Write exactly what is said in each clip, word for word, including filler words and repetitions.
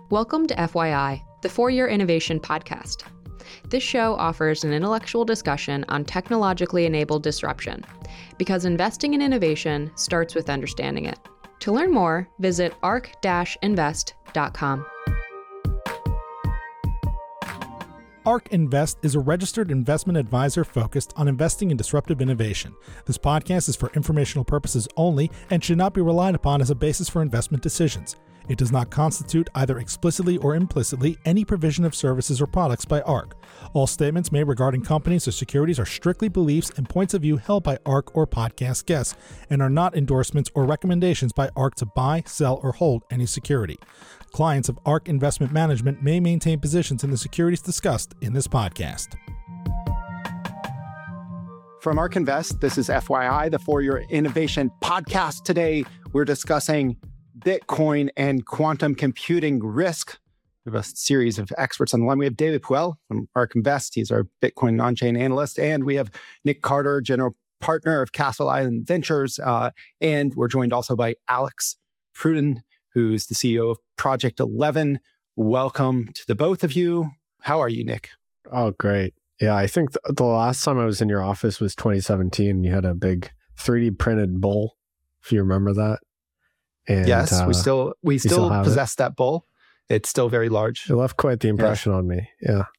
Welcome to F Y I, the four-year innovation podcast. This show offers an intellectual discussion on technologically enabled disruption, because investing in innovation starts with understanding it. To learn more, visit arc dash invest dot com. ARK Invest is a registered investment advisor focused on investing in disruptive innovation. This podcast is for informational purposes only and should not be relied upon as a basis for investment decisions. It does not constitute, either explicitly or implicitly, any provision of services or products by ARK. All statements made regarding companies or securities are strictly beliefs and points of view held by ARK or podcast guests, and are not endorsements or recommendations by ARK to buy, sell, or hold any security. Clients of ARK Investment Management may maintain positions in the securities discussed in this podcast. From ARK Invest, this is F Y I, the four-year innovation podcast. Today, we're discussing Bitcoin and quantum computing risk. We have a series of experts on the line. We have David Puel from ARK Invest. He's our Bitcoin on-chain analyst. And we have Nick Carter, general partner of Castle Island Ventures. Uh, and we're joined also by Alex Pruden, who's the C E O of Project eleven. Welcome to the both of you. How are you, Nick? Oh, great. Yeah, I think th- the last time I was in your office was twenty seventeen. You had a big three D printed bull, if you remember that. And, yes, uh, we still we still, still possess it. that bull. It's still very large. It left quite the impression yes. on me.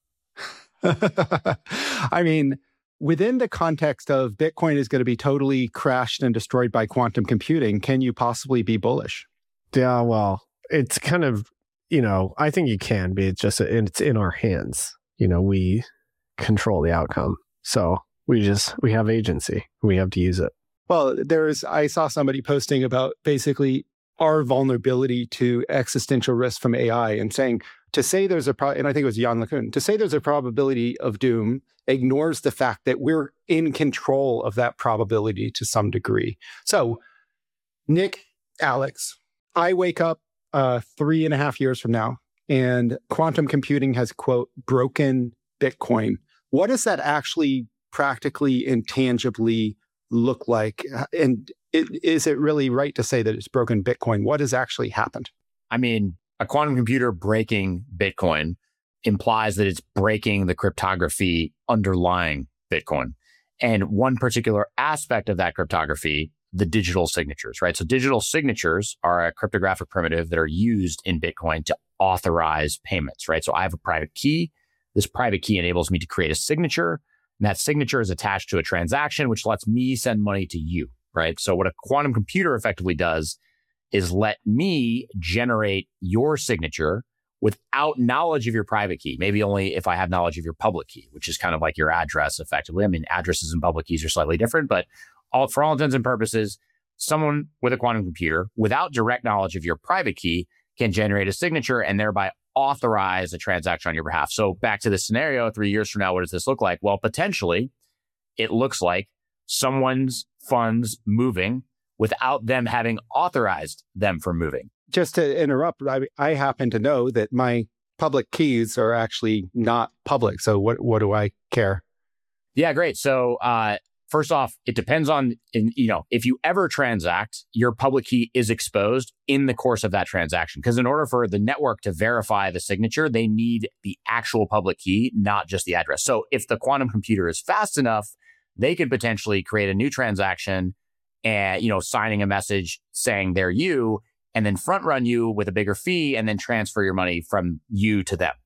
Yeah. I mean, within the context of Bitcoin is going to be totally crashed and destroyed by quantum computing, can you possibly be bullish? Yeah, well, it's kind of, you know, I think you can be. It's just, it's in our hands. You know, we control the outcome. So we just, we have agency. We have to use it. Well, there's, I saw somebody posting about basically our vulnerability to existential risk from A I and saying to say there's a, pro- and I think it was Jan LeCun, to say there's a probability of doom ignores the fact that we're in control of that probability to some degree. So, Nick, Alex, I wake up uh, three and a half years from now and quantum computing has, quote, broken Bitcoin. What does that actually practically and tangibly look like? And it, is it really right to say that it's broken Bitcoin? What has actually happened? I mean, a quantum computer breaking Bitcoin implies that it's breaking the cryptography underlying Bitcoin. And one particular aspect of that cryptography, the digital signatures, right? So digital signatures are a cryptographic primitive that are used in Bitcoin to authorize payments, right? So I have a private key. This private key enables me to create a signature. And that signature is attached to a transaction, which lets me send money to you, right? So what a quantum computer effectively does is let me generate your signature without knowledge of your private key. Maybe only if I have knowledge of your public key, which is kind of like your address effectively. I mean, addresses and public keys are slightly different, but all, for all intents and purposes, someone with a quantum computer without direct knowledge of your private key can generate a signature and thereby authorize a transaction on your behalf. So back to the scenario, three years from now, what does this look like? Well, potentially, it looks like someone's funds moving without them having authorized them from moving. Just to interrupt, I, I happen to know that my public keys are actually not public. So what, what do I care? Yeah, great. So uh, first off, it depends on, in, you know, if you ever transact, your public key is exposed in the course of that transaction. Because in order for the network to verify the signature, they need the actual public key, not just the address. So if the quantum computer is fast enough, they could potentially create a new transaction and, you know, signing a message saying they're you, and then front run you with a bigger fee and then transfer your money from you to them.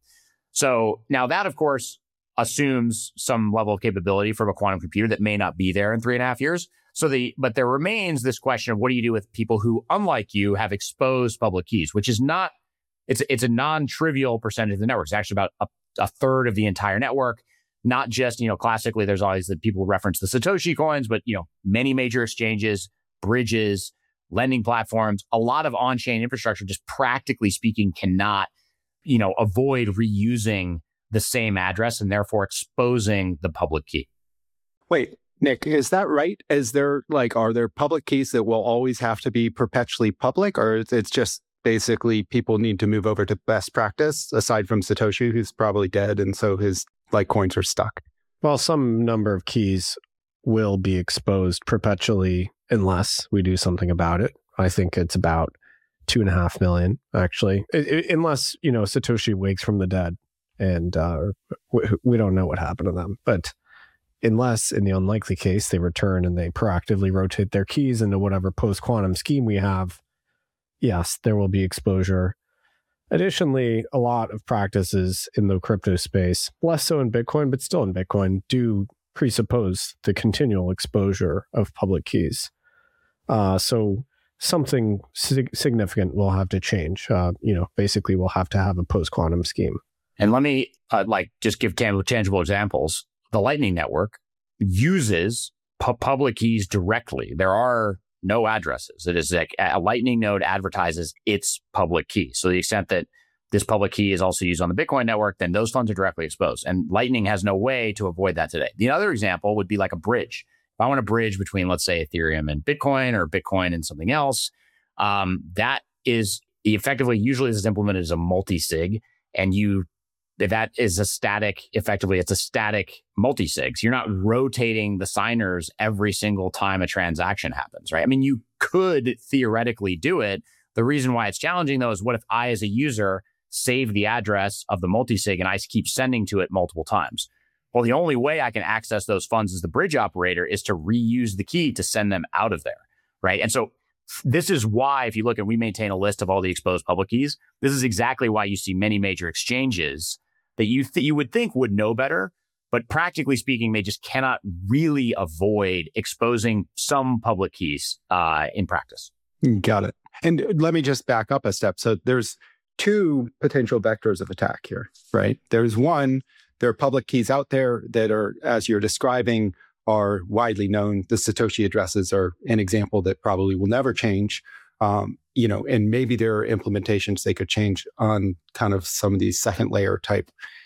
So now that, of course, assumes some level of capability from a quantum computer that may not be there in three and a half years. So the, but there remains this question of what do you do with people who, unlike you, have exposed public keys, which is not, it's, it's a non-trivial percentage of the network. It's actually about a, a third of the entire network. Not just, you know, classically, there's always the people reference the Satoshi coins, but, you know, many major exchanges, bridges, lending platforms, a lot of on-chain infrastructure, just practically speaking, cannot, you know, avoid reusing the same address and therefore exposing the public key. Wait, Nick, is that right? Is there like, are there public keys that will always have to be perpetually public, or it's just basically people need to move over to best practice aside from Satoshi, who's probably dead, and so his like coins are stuck? Well, some number of keys will be exposed perpetually unless we do something about it. I think it's about two and a half million, actually, it, it, unless, you know, Satoshi wakes from the dead and uh, we, we don't know what happened to them. But unless, in the unlikely case, they return and they proactively rotate their keys into whatever post-quantum scheme we have, yes, there will be exposure. Additionally, a lot of practices in the crypto space, less so in Bitcoin, but still in Bitcoin, do presuppose the continual exposure of public keys. Uh, so something sig- significant will have to change. Uh, you know, basically, we'll have to have a post-quantum scheme. And let me uh, like just give tangible, tangible examples. The Lightning Network uses pu- public keys directly. There are no addresses. It is like a Lightning node advertises its public key. So to the extent that this public key is also used on the Bitcoin network, then those funds are directly exposed. And Lightning has no way to avoid that today. The other example would be like a bridge. If I want a bridge between, let's say, Ethereum and Bitcoin, or Bitcoin and something else, um, that is effectively, usually this is implemented as a multi-sig, and you that is a static, effectively, it's a static multi-sig. So you're not rotating the signers every single time a transaction happens, right? I mean, you could theoretically do it. The reason why it's challenging, though, is what if I, as a user, save the address of the multi-sig and I keep sending to it multiple times? Well, the only way I can access those funds as the bridge operator is to reuse the key to send them out of there, right? And so this is why, if you look at, we maintain a list of all the exposed public keys. This is exactly why you see many major exchanges that you th- you would think would know better, but practically speaking, they just cannot really avoid exposing some public keys uh, in practice. Got it. And let me just back up a step. So there's two potential vectors of attack here, right? There's one, there are public keys out there that are, as you're describing, are widely known. The Satoshi addresses are an example that probably will never change. Um, you know, and maybe there are implementations they could change on kind of some of these second layer type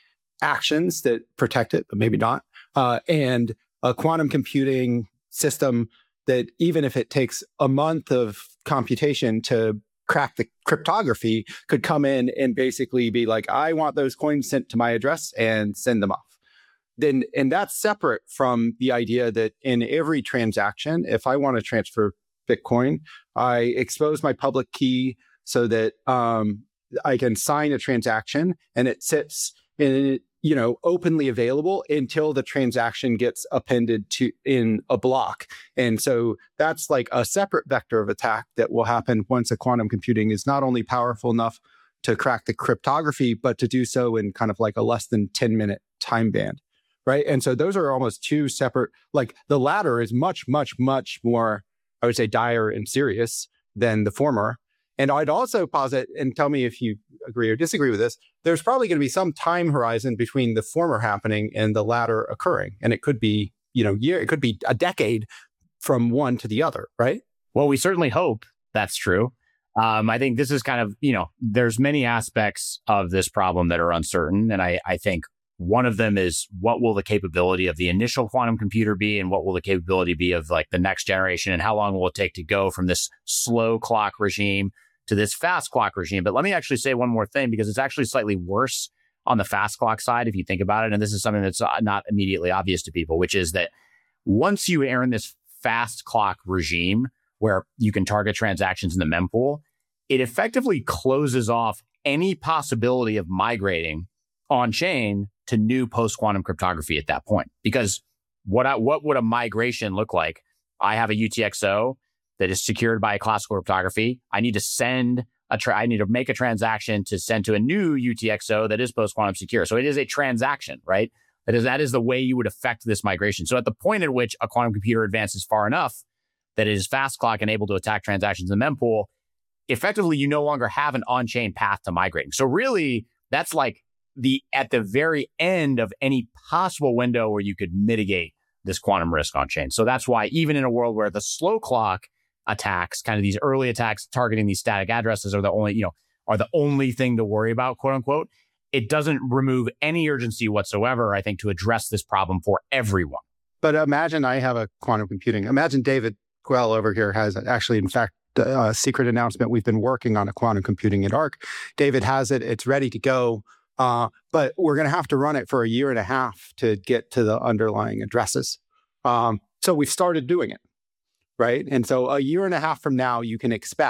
actions that protect it, but maybe not. Uh, and a quantum computing system that, even if it takes a month of computation to crack the cryptography, could come in and basically be like, I want those coins sent to my address, and send them off. Then, and that's separate from the idea that in every transaction, if I want to transfer Bitcoin, I expose my public key so that um, I can sign a transaction, and it sits in, you know, openly available until the transaction gets appended to in a block. And so that's like a separate vector of attack that will happen once a quantum computing is not only powerful enough to crack the cryptography, but to do so in kind of like a less than ten minute time band. Right. And so those are almost two separate, like the latter is much, much, much more, I would say, dire and serious than the former. And I'd also posit, and tell me if you agree or disagree with this, there's probably going to be some time horizon between the former happening and the latter occurring. And it could be, you know, year, it could be a decade from one to the other, right? Well, we certainly hope that's true. Um, I think this is kind of, you know, there's many aspects of this problem that are uncertain. And I, I think one of them is, what will the capability of the initial quantum computer be, and what will the capability be of like the next generation, and how long will it take to go from this slow clock regime to this fast clock regime? But let me actually say one more thing, because it's actually slightly worse on the fast clock side, if you think about it. And this is something that's not immediately obvious to people, which is that once you are in this fast clock regime where you can target transactions in the mempool, it effectively closes off any possibility of migrating on chain to new post-quantum cryptography at that point. Because what I, what would a migration look like? I have a U T X O that is secured by classical cryptography. I need to send a tra- I need to make a transaction to send to a new U T X O that is post-quantum secure. So it is a transaction, right? That is that is the way you would affect this migration. So at the point at which a quantum computer advances far enough that it is fast clock and able to attack transactions in the mempool, effectively you no longer have an on-chain path to migrating. So really, that's like the at the very end of any possible window where you could mitigate this quantum risk on chain. So that's why, even in a world where the slow clock attacks, kind of these early attacks targeting these static addresses, are the only, you know, are the only thing to worry about, quote unquote, it doesn't remove any urgency whatsoever, I think, to address this problem for everyone. But imagine I have a quantum computing. Imagine David Quell over here has actually, in fact, a secret announcement. We've been working on a quantum computing at Arc. David has it. It's ready to go. Uh, but we're going to have to run it for a year and a half to get to the underlying addresses. Um, so we've started doing it, right? And so a year and a half from now, you can expect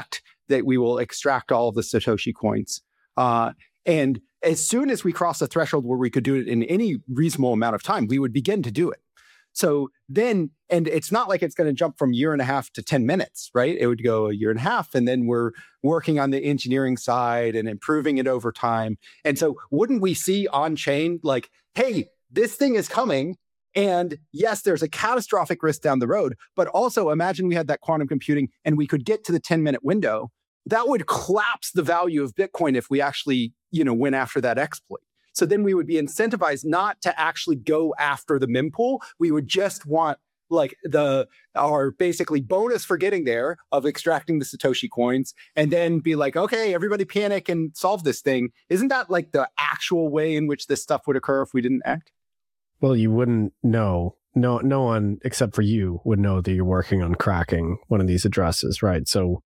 that we will extract all of the Satoshi coins. Uh, and as soon as we cross the threshold where we could do it in any reasonable amount of time, we would begin to do it. So then, and it's not like it's going to jump from a year and a half to ten minutes, right? It would go a year and a half, and then we're working on the engineering side and improving it over time. And so wouldn't we see on-chain like, hey, this thing is coming, and yes, there's a catastrophic risk down the road, but also imagine we had that quantum computing and we could get to the ten-minute window. That would collapse the value of Bitcoin if we actually, you know, went after that exploit. So then we would be incentivized not to actually go after the mempool. We would just want like the our basically bonus for getting there of extracting the Satoshi coins, and then be like, okay, everybody panic and solve this thing. Isn't that like the actual way in which this stuff would occur if we didn't act? Well, you wouldn't know. No, no one except for you would know that you're working on cracking one of these addresses, right? So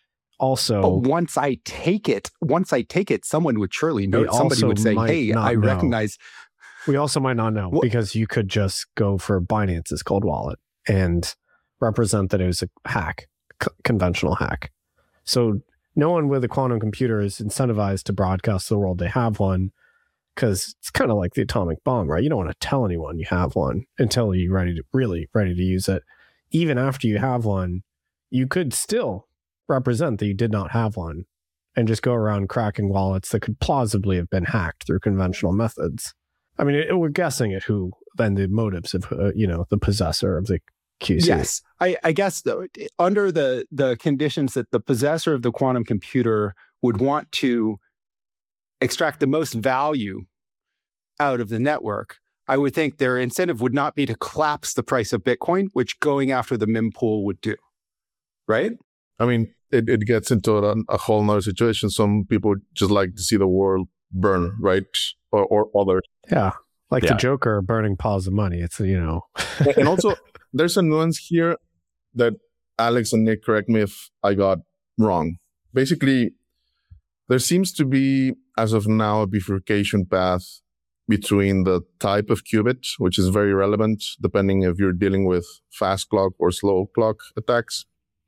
also, but once I take it, once I take it, someone would surely know. Somebody would say, hey, I know. recognize. We also might not know what? Because you could just go for Binance's cold wallet and represent that it was a hack, c- conventional hack. So no one with a quantum computer is incentivized to broadcast to the world they have one, because it's kind of like the atomic bomb, right? You don't want to tell anyone you have one until you're ready to really ready to use it. Even after you have one, you could still represent that you did not have one and just go around cracking wallets that could plausibly have been hacked through conventional methods. I mean, it, we're guessing at who then the motives of, uh, you know, the possessor of the Q C. Yes, I, I guess though, under the the conditions that the possessor of the quantum computer would want to extract the most value out of the network, I would think their incentive would not be to collapse the price of Bitcoin, which going after the mempool would do, right? I mean, it, it gets into a, a whole nother situation. Some people just like to see the world burn, right? Or, or others. Yeah. Like Yeah. the Joker burning piles of money. It's, you know. And also, there's a nuance here that Alex and Nick, correct me if I got wrong. Basically, there seems to be, as of now, a bifurcation path between the type of qubit, which is very relevant depending if you're dealing with fast clock or slow clock attacks.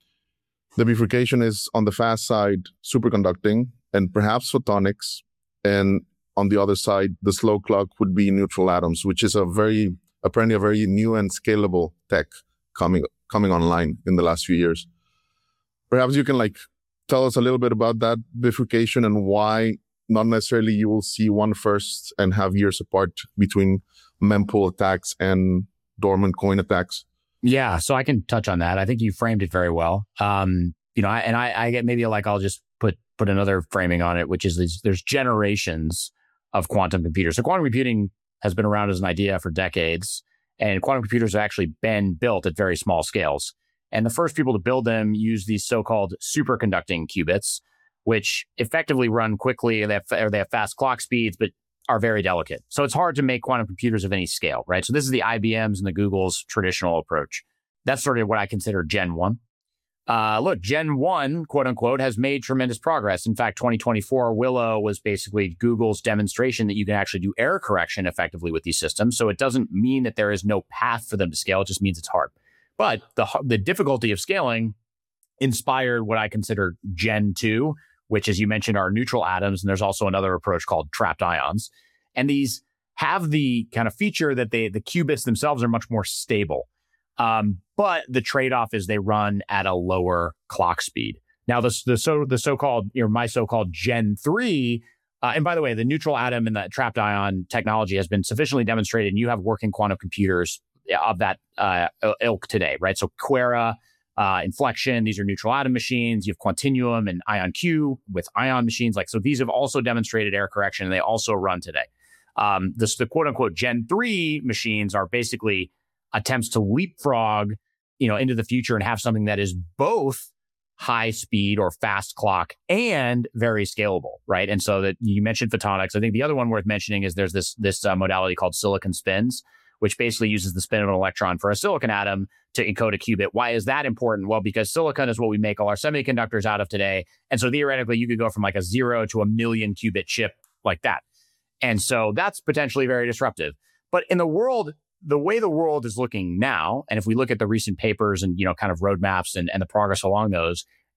The bifurcation is on the fast side, superconducting and perhaps photonics. And on the other side, the slow clock would be neutral atoms, which is a very, apparently a very new and scalable tech coming, coming online in the last few years. Perhaps you can like tell us a little bit about that bifurcation and why not necessarily you will see one first and have years apart between mempool attacks and dormant coin attacks. Yeah, so I can touch on that. I think you framed it very well. Um, you know, I, and I, I get maybe like I'll just put put another framing on it, which is these, there's generations of quantum computers. So quantum computing has been around as an idea for decades, and quantum computers have actually been built at very small scales. And the first people to build them use these so-called superconducting qubits, which effectively run quickly, they have, or they have fast clock speeds, but are very delicate. So it's hard to make quantum computers of any scale, right? So this is the I B M's and the Google's traditional approach. That's sort of what I consider Gen one. Uh, look, Gen one, quote unquote, has made tremendous progress. In fact, twenty twenty-four, Willow was basically Google's demonstration that you can actually do error correction effectively with these systems. So it doesn't mean that there is no path for them to scale. It just means it's hard. But the the difficulty of scaling inspired what I consider Gen two, which, as you mentioned, are neutral atoms. And there's also another approach called trapped ions. And these have the kind of feature that they the qubits themselves are much more stable. Um, but the trade-off is they run at a lower clock speed. Now, the, the, so, the so-called, you know, my so-called Gen three, uh, and by the way, the neutral atom and the trapped ion technology has been sufficiently demonstrated, and you have working quantum computers of that uh, ilk today, right? So Quera, Uh, Inflection, these are neutral atom machines. You have Quantinuum and IonQ with ion machines. Like, so these have also demonstrated error correction, and they also run today. Um, this, the quote unquote Gen three machines are basically attempts to leapfrog, you know, into the future and have something that is both high speed or fast clock and very scalable, right? And so that you mentioned photonics. I think the other one worth mentioning is there's this, this uh, modality called silicon spins, which basically uses the spin of an electron for a silicon atom to encode a qubit. Why is that important? Well, because silicon is what we make all our semiconductors out of today. And so theoretically, you could go from like a zero to a million qubit chip like that. And so that's potentially very disruptive. But in the world, the way the world is looking now, and if we look at the recent papers and, you know, kind of roadmaps and, and the progress along those,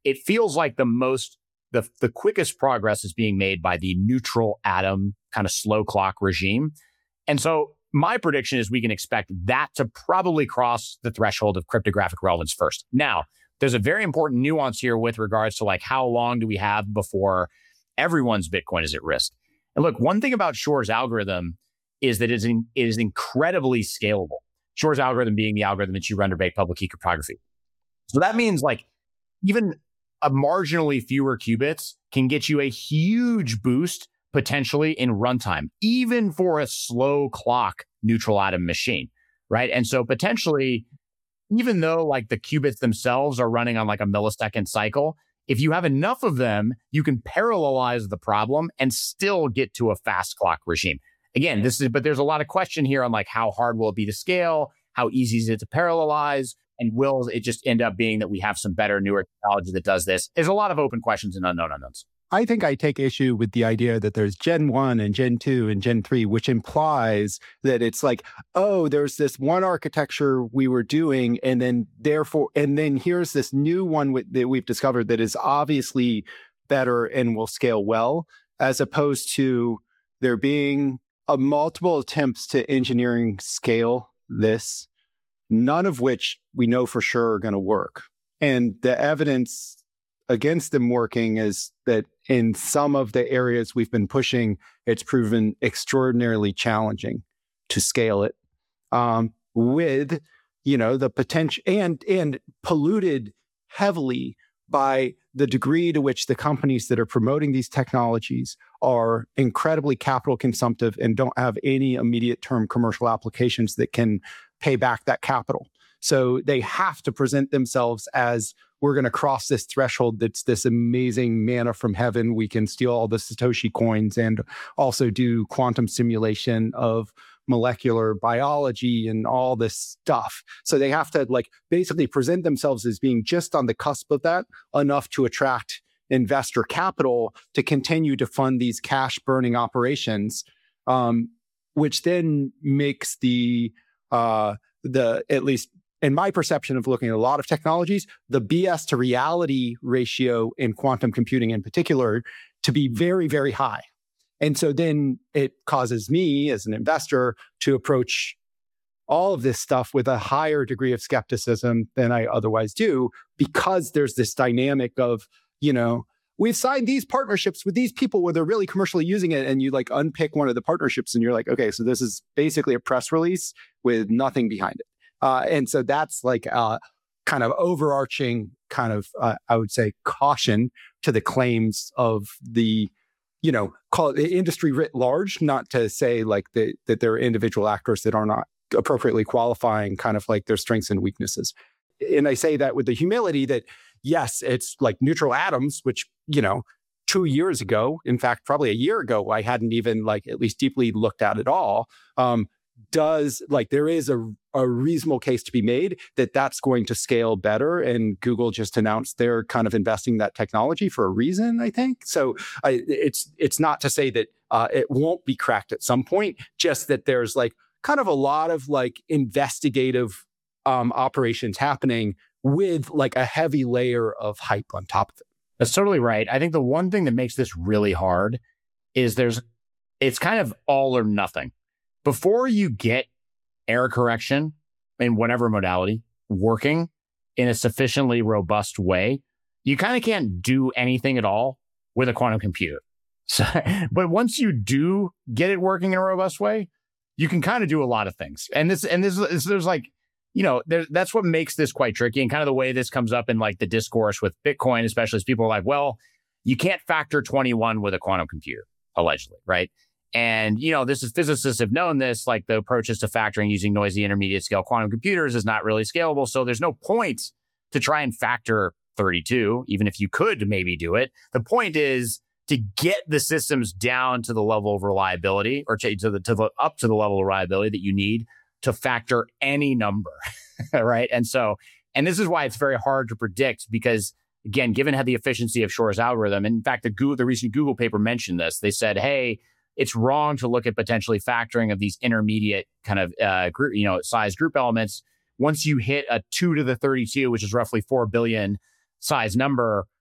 it feels like the most, the, the quickest progress is being made by the neutral atom kind of slow clock regime. And so my prediction is we can expect that to probably cross the threshold of cryptographic relevance first. Now, there's a very important nuance here with regards to like how long do we have before everyone's Bitcoin is at risk. And look, one thing about Shor's algorithm is that it is, in, it is incredibly scalable. Shor's algorithm being the algorithm that you run to break public key cryptography. So that means like even a marginally fewer qubits can get you a huge boost potentially in runtime, even for a slow clock neutral atom machine, right? And so potentially, even though like the qubits themselves are running on like a millisecond cycle, if you have enough of them, you can parallelize the problem and still get to a fast clock regime. Again, this is, but there's a lot of question here on like how hard will it be to scale? How easy is it to parallelize? And will it just end up being that we have some better, newer technology that does this? There's a lot of open questions and unknown unknowns. I think I take issue with the idea that there's Gen one and Gen two and Gen three, which implies that it's like, oh, there's this one architecture we were doing, and then therefore, and then here's this new one w- that we've discovered that is obviously better and will scale well, as opposed to there being a multiple attempts to engineering scale this, none of which we know for sure are going to work. And the evidence against them working is that in some of the areas we've been pushing, it's proven extraordinarily challenging to scale it um, with, you know, the potential and and polluted heavily by the degree to which the companies that are promoting these technologies are incredibly capital consumptive and don't have any immediate term commercial applications that can pay back that capital. So they have to present themselves as, we're going to cross this threshold that's this amazing manna from heaven. We can steal all the Satoshi coins and also do quantum simulation of molecular biology and all this stuff. So they have to like basically present themselves as being just on the cusp of that, enough to attract investor capital to continue to fund these cash burning operations, um, which then makes the, uh, the at least in my perception of looking at a lot of technologies, the B S to reality ratio in quantum computing in particular to be very, very high. And so then it causes me as an investor to approach all of this stuff with a higher degree of skepticism than I otherwise do, because there's this dynamic of, you know, we've signed these partnerships with these people where they're really commercially using it. And you like unpick one of the partnerships and you're like, okay, so this is basically a press release with nothing behind it. Uh, and so that's like uh, kind of overarching kind of, uh, I would say, caution to the claims of the, you know, call it the industry writ large, not to say like the, that there are individual actors that are not appropriately qualifying kind of like their strengths and weaknesses. And I say that with the humility that, yes, it's like neutral atoms, which, you know, two years ago, in fact, probably a year ago, I hadn't even like at least deeply looked at at all. Um, does like there is a, a reasonable case to be made that that's going to scale better, and Google just announced they're kind of investing in that technology for a reason, I think. So I, it's it's not to say that uh, it won't be cracked at some point, just that there's like kind of a lot of like investigative um, operations happening with like a heavy layer of hype on top of it. That's totally right. I think the one thing that makes this really hard is there's it's kind of all or nothing. Before you get error correction in whatever modality working in a sufficiently robust way, you kind of can't do anything at all with a quantum computer. So, but once you do get it working in a robust way, you can kind of do a lot of things. And this, and this, is, there's like, you know, there, that's what makes this quite tricky. And kind of the way this comes up in like the discourse with Bitcoin, especially as people are like, well, you can't factor twenty-one with a quantum computer, allegedly, right? And, you know, this is physicists have known this, like the approaches to factoring using noisy intermediate scale quantum computers is not really scalable. So there's no point to try and factor thirty-two, even if you could maybe do it. The point is to get the systems down to the level of reliability, or to, to the, to the up to the level of reliability that you need to factor any number, right? And so, and this is why it's very hard to predict, because again, given how the efficiency of Shor's algorithm, and in fact, the Google, the recent Google paper mentioned this. They said, hey, it's wrong to look at potentially factoring of these intermediate kind of uh, group, you know, size group elements. Once you hit a two to the thirty-two, which is roughly four billion size number,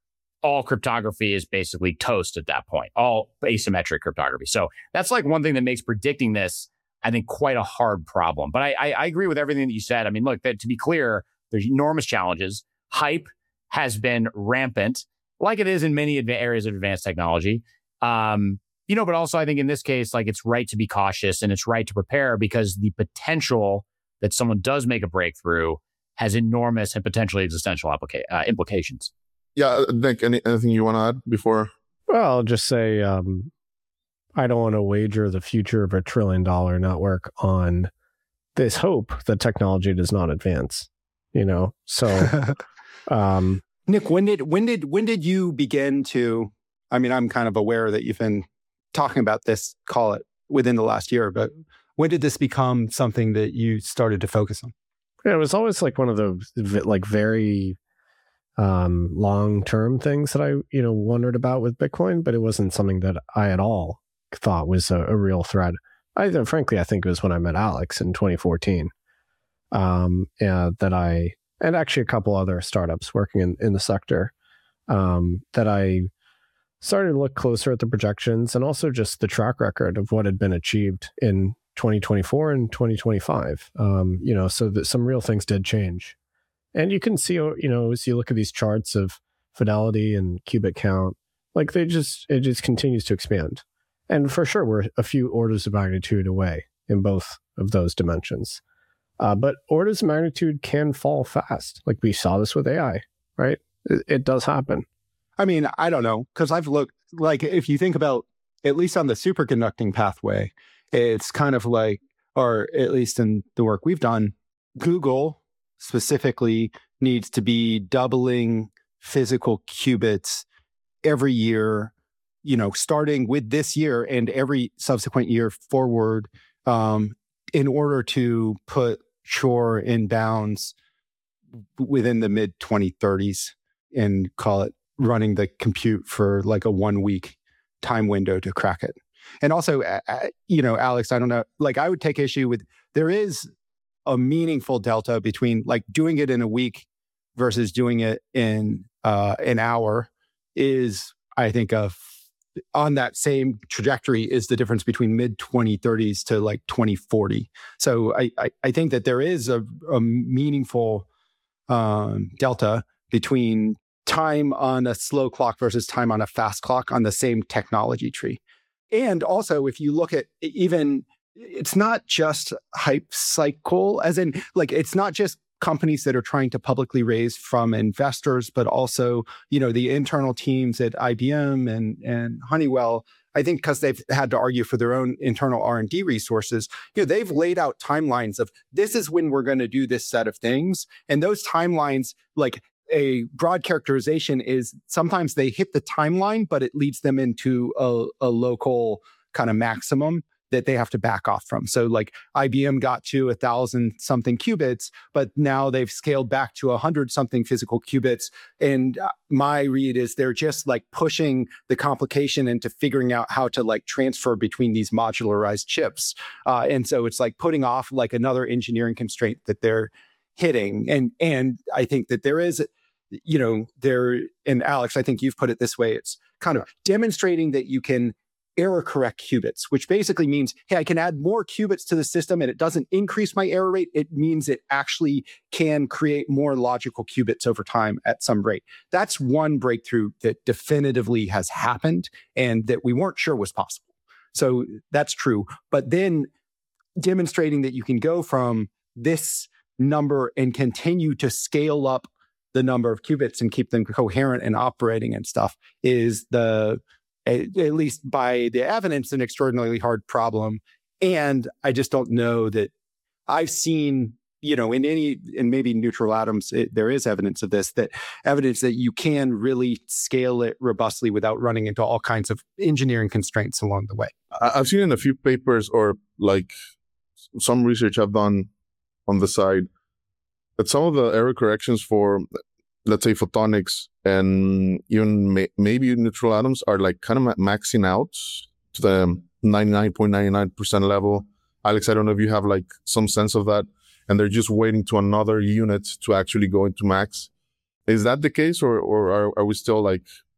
all cryptography is basically toast at that point, all asymmetric cryptography. So that's like one thing that makes predicting this, I think, quite a hard problem. But I, I, I agree with everything that you said. I mean, look, that, to be clear, there's enormous challenges. Hype has been rampant, like it is in many adva- areas of advanced technology. Um, you know, but also I think in this case, like it's right to be cautious and it's right to prepare because the potential that someone does make a breakthrough has enormous and potentially existential applica- uh, implications. Yeah, Nick, any, anything you want to add before? Well, I'll just say um, I don't want to wager the future of a trillion dollar network on this hope that technology does not advance. You know, so um, Nick, when did when did when did you begin to? I mean, I'm kind of aware that you've been talking about this, call it within the last year, but when did this become something that you started to focus on? Yeah, it was always like one of those like very um, long-term things that I, you know, wondered about with Bitcoin, but it wasn't something that I at all thought was a, a real threat. I, frankly, I think it was when I met Alex in twenty fourteen um, yeah, that I, and actually a couple other startups working in, in the sector, um, that I started to look closer at the projections and also just the track record of what had been achieved in twenty twenty-four and twenty twenty-five. Um, you know, so that some real things did change. And you can see, you know, as you look at these charts of fidelity and qubit count, like they just, it just continues to expand. And for sure, we're a few orders of magnitude away in both of those dimensions. Uh, but orders of magnitude can fall fast. Like we saw this with A I, right? It, it does happen. I mean, I don't know, because I've looked, like, if you think about, at least on the superconducting pathway, it's kind of like, or at least in the work we've done, Google specifically needs to be doubling physical qubits every year, you know, starting with this year and every subsequent year forward, um, in order to put Shor in bounds within the mid twenty thirties and call it running the compute for like a one week time window to crack it. And also, uh, you know, Alex, I don't know, like I would take issue with, there is a meaningful delta between like doing it in a week versus doing it in uh, an hour is, I think, a on that same trajectory is the difference between mid twenty thirties to like twenty forty. So I, I, I think that there is a, a meaningful um, delta between time on a slow clock versus time on a fast clock on the same technology tree. And also, if you look at even, it's not just hype cycle, as in like, it's not just companies that are trying to publicly raise from investors, but also, you know, the internal teams at I B M and, and Honeywell, I think because they've had to argue for their own internal R and D resources, you know, they've laid out timelines of this is when we're going to do this set of things. And those timelines, like a broad characterization is sometimes they hit the timeline, but it leads them into a, a local kind of maximum that they have to back off from. So like I B M got to a thousand something qubits, but now they've scaled back to a hundred something physical qubits. And my read is they're just like pushing the complication into figuring out how to like transfer between these modularized chips. Uh, and so it's like putting off like another engineering constraint that they're hitting. And, and I think that there is, you know, there, and Alex, I think you've put it this way, it's kind of demonstrating that you can error correct qubits, which basically means, hey, I can add more qubits to the system and it doesn't increase my error rate. It means it actually can create more logical qubits over time at some rate. That's one breakthrough that definitively has happened and that we weren't sure was possible. So that's true. But then demonstrating that you can go from this number and continue to scale up the number of qubits and keep them coherent and operating and stuff is the, at least by the evidence, an extraordinarily hard problem. And I just don't know that I've seen, you know, in any, and maybe neutral atoms, it, there is evidence of this, that evidence that you can really scale it robustly without running into all kinds of engineering constraints along the way. I've seen in a few papers or like some research I've done on the side that some of the error corrections for, let's say, photonics and even may, maybe neutral atoms are like kind of maxing out to the ninety-nine point nine nine percent level. Alex, I don't know if you have like some sense of that, and they're just waiting to another unit to actually go into max. Is that the case, or or are, are we still like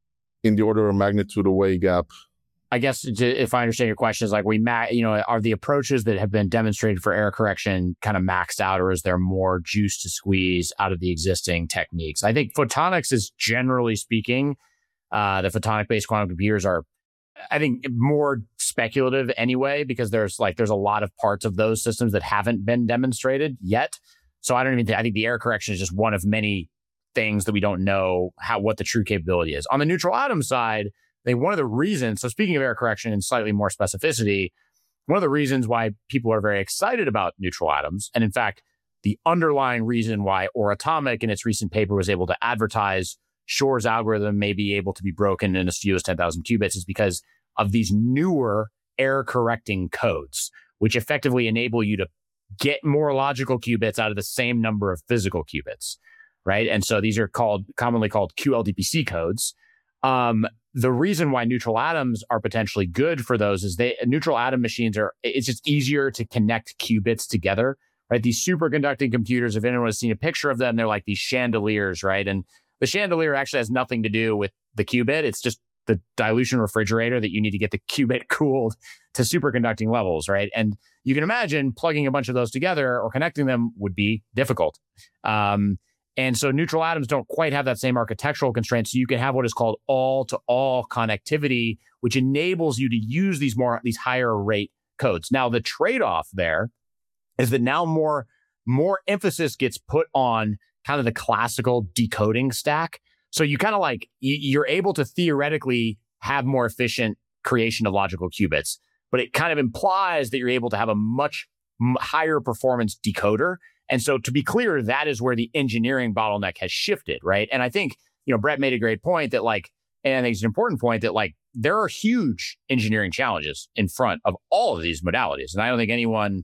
in the order of magnitude away gap. I guess if I understand your question, is like we, ma- you know, are the approaches that have been demonstrated for error correction kind of maxed out, or is there more juice to squeeze out of the existing techniques? I think photonics is, generally speaking, uh, the photonic-based quantum computers are, I think, more speculative anyway, because there's like there's a lot of parts of those systems that haven't been demonstrated yet. So I don't even think I think the error correction is just one of many things that we don't know how what the true capability is. On the neutral atom side, I think one of the reasons, so speaking of error correction and slightly more specificity, one of the reasons why people are very excited about neutral atoms, and in fact, the underlying reason why Oratomic in its recent paper was able to advertise Shor's algorithm may be able to be broken in as few as ten thousand qubits is because of these newer error correcting codes, which effectively enable you to get more logical qubits out of the same number of physical qubits, right? And so these are called commonly called Q L D P C codes. Um, the reason why neutral atoms are potentially good for those is they neutral atom machines are, it's just easier to connect qubits together, right? These superconducting computers, if anyone has seen a picture of them, they're like these chandeliers, right? And the chandelier actually has nothing to do with the qubit. It's just the dilution refrigerator that you need to get the qubit cooled to superconducting levels, right? And you can imagine plugging a bunch of those together or connecting them would be difficult. Um, And so neutral atoms don't quite have that same architectural constraint. So you can have what is called all-to-all connectivity, which enables you to use these more these higher rate codes. Now, the trade-off there is that now more, more emphasis gets put on kind of the classical decoding stack. So you kind of like, you're able to theoretically have more efficient creation of logical qubits, but it kind of implies that you're able to have a much higher performance decoder. And so to be clear, that is where the engineering bottleneck has shifted, right? And I think, you know, Brett made a great point that like, and I think it's an important point that like, there are huge engineering challenges in front of all of these modalities. And I don't think anyone,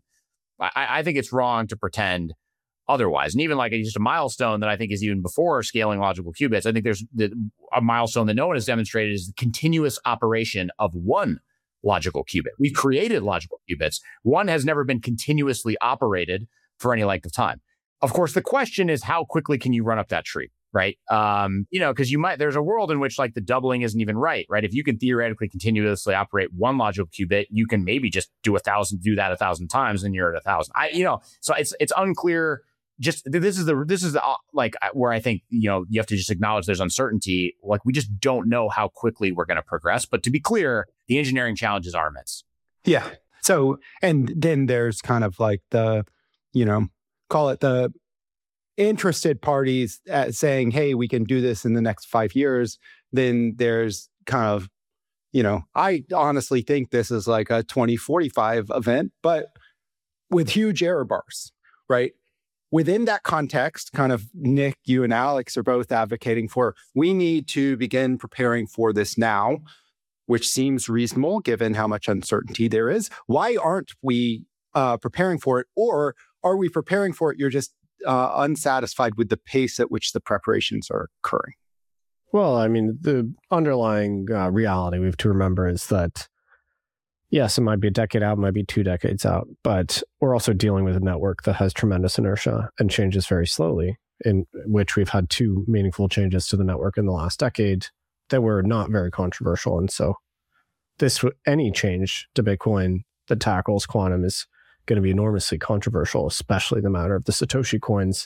I, I think it's wrong to pretend otherwise. And even like just a milestone that I think is even before scaling logical qubits, I think there's the, a milestone that no one has demonstrated is the continuous operation of one logical qubit. We've created logical qubits. One has never been continuously operated for any length of time. Of course, the question is how quickly can you run up that tree, right? Um, you know, because you might, there's a world in which like the doubling isn't even right, right? If you can theoretically continuously operate one logical qubit, you can maybe just do a thousand, do that a thousand times, and you're at a thousand. I, you know, so it's it's unclear. Just this is the this is the uh, like where I think you know you have to just acknowledge there's uncertainty. Like we just don't know how quickly we're going to progress. But to be clear, the engineering challenges are immense. Yeah. So and then there's kind of like the you know, call it the interested parties at saying, hey, we can do this in the next five years. Then there's kind of, you know, I honestly think this is like a twenty forty-five event, but with huge error bars, right? Within that context, kind of Nick, you and Alex are both advocating for, we need to begin preparing for this now, which seems reasonable given how much uncertainty there is. Why aren't we uh, preparing for it? Or are we preparing for it? You're just uh, unsatisfied with the pace at which the preparations are occurring. Well, I mean, the underlying uh, reality we have to remember is that, yes, it might be a decade out, it might be two decades out, but we're also dealing with a network that has tremendous inertia and changes very slowly, in which we've had two meaningful changes to the network in the last decade that were not very controversial. And so this, any change to Bitcoin that tackles quantum is going to be enormously controversial, especially the matter of the Satoshi coins.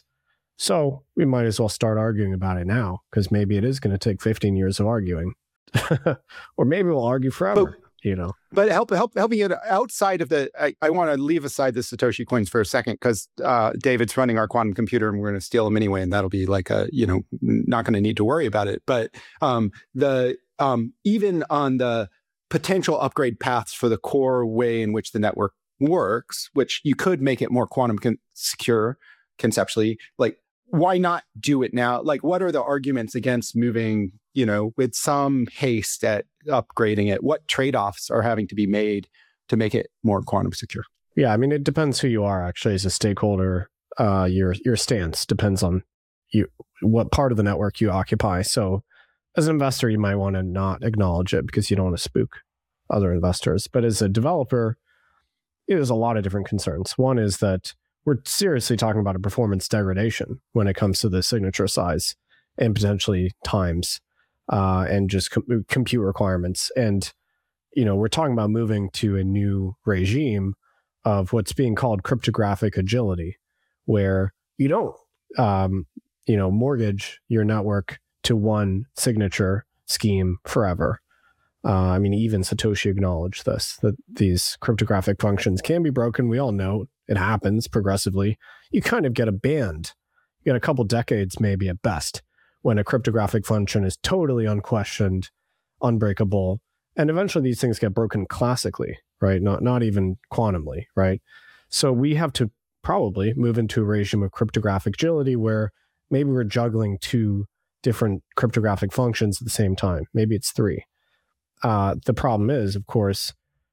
So we might as well start arguing about it now, because maybe it is going to take fifteen years of arguing. Or maybe we'll argue forever, but, you know. But help help help me get outside of the, I, I want to leave aside the Satoshi coins for a second, because uh, David's running our quantum computer and we're going to steal them anyway, and that'll be like a, you know, not going to need to worry about it. But um, the um, even on the potential upgrade paths for the core way in which the network works, which you could make it more quantum con- secure conceptually, like why not do it now? Like what are the arguments against moving, you know, with some haste at upgrading it? What trade-offs are having to be made to make it more quantum secure? Yeah, I mean, it depends who you are actually as a stakeholder. Uh, your your stance depends on you what part of the network you occupy. So as an investor, you might want to not acknowledge it because you don't want to spook other investors. But as a developer, there's a lot of different concerns. One is that we're seriously talking about a performance degradation when it comes to the signature size and potentially times. uh, and just com- compute requirements. And, you know, we're talking about moving to a new regime of what's being called cryptographic agility, where you don't, um, you know, mortgage your network to one signature scheme forever. Uh, I mean, even Satoshi acknowledged this, that these cryptographic functions can be broken. We all know it happens progressively. You kind of get a band. You get a couple decades, maybe at best, when a cryptographic function is totally unquestioned, unbreakable. And eventually these things get broken classically, right? Not, not even quantumly, right? So we have to probably move into a regime of cryptographic agility where maybe we're juggling two different cryptographic functions at the same time. Maybe it's three. Uh, the problem is, of course,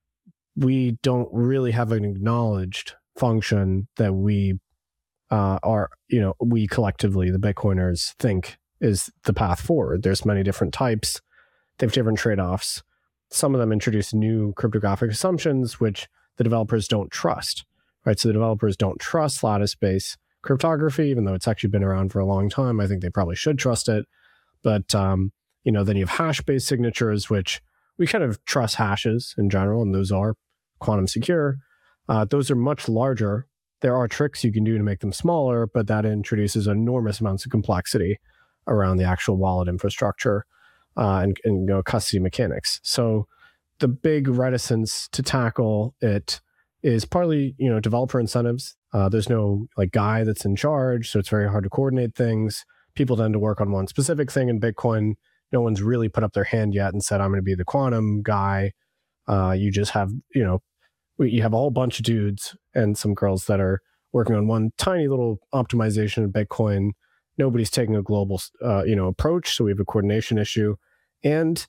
we don't really have an acknowledged function that we uh, are, you know, we collectively, the Bitcoiners, think is the path forward. There's many different types. They have different trade-offs. Some of them introduce new cryptographic assumptions, which the developers don't trust, right? So the developers don't trust lattice-based cryptography, even though it's actually been around for a long time. I think they probably should trust it. But, um, you know, then you have hash-based signatures, which we kind of trust hashes in general, and those are quantum secure. Uh, those are much larger. There are tricks you can do to make them smaller, but that introduces enormous amounts of complexity around the actual wallet infrastructure uh, and, and you know, custody mechanics. So the big reticence to tackle it is partly, you know, developer incentives. Uh, there's no like guy that's in charge, so it's very hard to coordinate things. People tend to work on one specific thing in Bitcoin. No one's really put up their hand yet and said, I'm going to be the quantum guy. Uh, you just have, you know, you have a whole bunch of dudes and some girls that are working on one tiny little optimization of Bitcoin. Nobody's taking a global, uh, you know, approach. So we have a coordination issue. And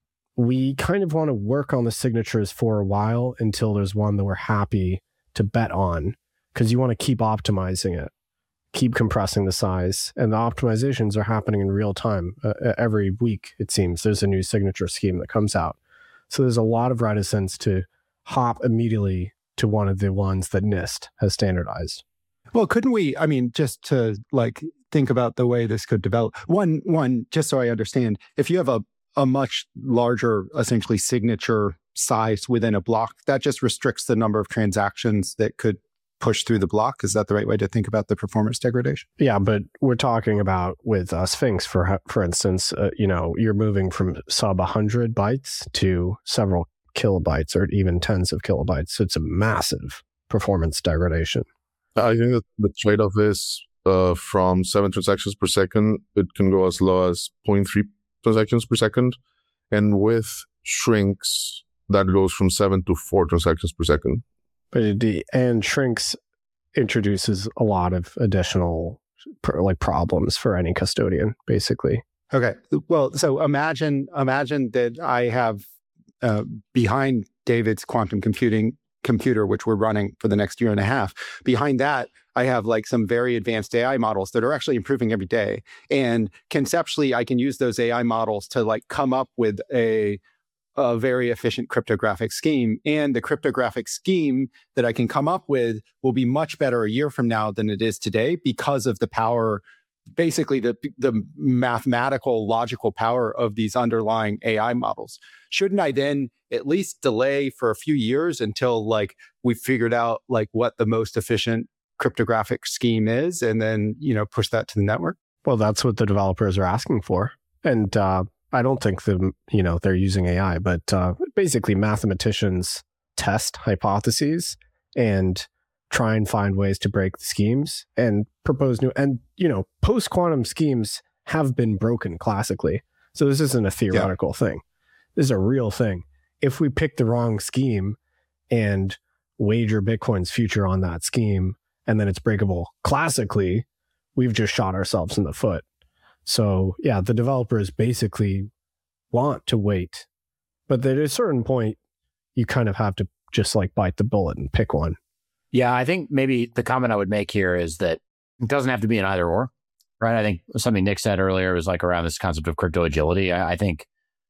we kind of want to work on the signatures for a while until there's one that we're happy to bet on, because you want to keep optimizing it. Keep compressing the size, and the optimizations are happening in real time. Uh, every week, it seems, there's a new signature scheme that comes out. So there's a lot of reticence to hop immediately to one of the ones that NIST has standardized. Well, couldn't we, I mean, just to like think about the way this could develop. One, one, just so I understand, if you have a, a much larger, essentially signature size within a block, that just restricts the number of transactions that could push through the block. Is that the right way to think about the performance degradation? Yeah, but we're talking about with uh, Sphinx, for for instance, uh, you know, you're moving from sub one hundred bytes to several kilobytes or even tens of kilobytes. So it's a massive performance degradation. I think that the trade-off is uh, from seven transactions per second, it can go as low as zero point three transactions per second. And with shrinks, that goes from seven to four transactions per second. But the and shrinks introduces a lot of additional like problems for any custodian, basically. Okay. Well, so imagine imagine that I have uh, behind David's quantum computing computer, which we're running for the next year and a half. Behind that, I have like some very advanced A I models that are actually improving every day. And conceptually, I can use those A I models to like come up with a a very efficient cryptographic scheme. And the cryptographic scheme that I can come up with will be much better a year from now than it is today because of the power, basically the, the mathematical, logical power of these underlying A I models. Shouldn't I then at least delay for a few years until like we figured out like what the most efficient cryptographic scheme is and then, you know, push that to the network? Well, that's what the developers are asking for. And, uh, I don't think the you know they're using A I, but uh, basically mathematicians test hypotheses and try and find ways to break the schemes and propose new. And you know, post quantum schemes have been broken classically, so this isn't a theoretical yeah. thing. This is a real thing. If we pick the wrong scheme and wager Bitcoin's future on that scheme, and then it's breakable classically, we've just shot ourselves in the foot. So yeah, the developers basically want to wait, but at a certain point, you kind of have to just like bite the bullet and pick one. Yeah, I think maybe the comment I would make here is that it doesn't have to be an either or, right? I think something Nick said earlier was like around this concept of crypto agility. I, I think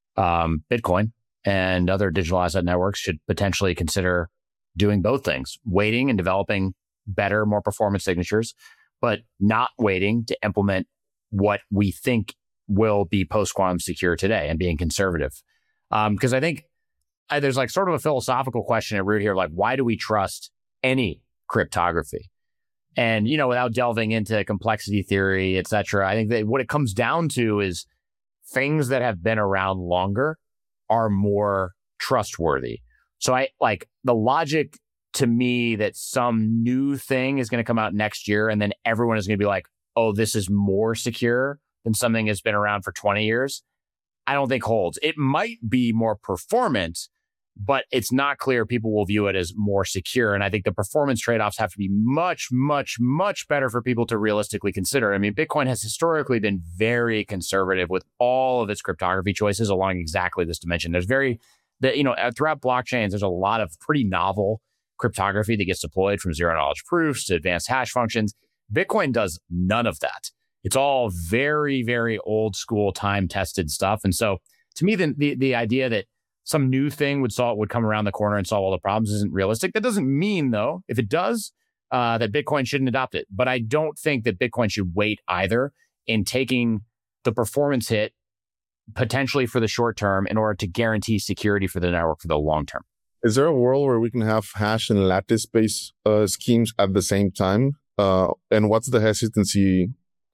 um, Bitcoin and other digital asset networks should potentially consider doing both things, waiting and developing better, more performance signatures, but not waiting to implement what we think will be post-quantum secure today and being conservative. Because um, I think I, there's like sort of a philosophical question at root here, like why do we trust any cryptography? And, you know, without delving into complexity theory, et cetera, I think that what it comes down to is things that have been around longer are more trustworthy. So I like the logic to me that some new thing is going to come out next year and then everyone is going to be like, oh, this is more secure than something that's been around for twenty years. I don't think holds. It might be more performant, but it's not clear people will view it as more secure. And I think the performance trade-offs have to be much, much, much better for people to realistically consider. I mean, Bitcoin has historically been very conservative with all of its cryptography choices along exactly this dimension. There's very, the, you know, throughout blockchains, there's a lot of pretty novel cryptography that gets deployed from zero knowledge proofs to advanced hash functions. Bitcoin does none of that. It's all very, very old school, time tested stuff. And so to me, the, the, the idea that some new thing would solve would come around the corner and solve all the problems isn't realistic. That doesn't mean, though, if it does, uh, that Bitcoin shouldn't adopt it. But I don't think that Bitcoin should wait either in taking the performance hit potentially for the short term in order to guarantee security for the network for the long term. Is there a world where we can have hash and lattice-based uh, schemes at the same time? Uh, and what's the hesitancy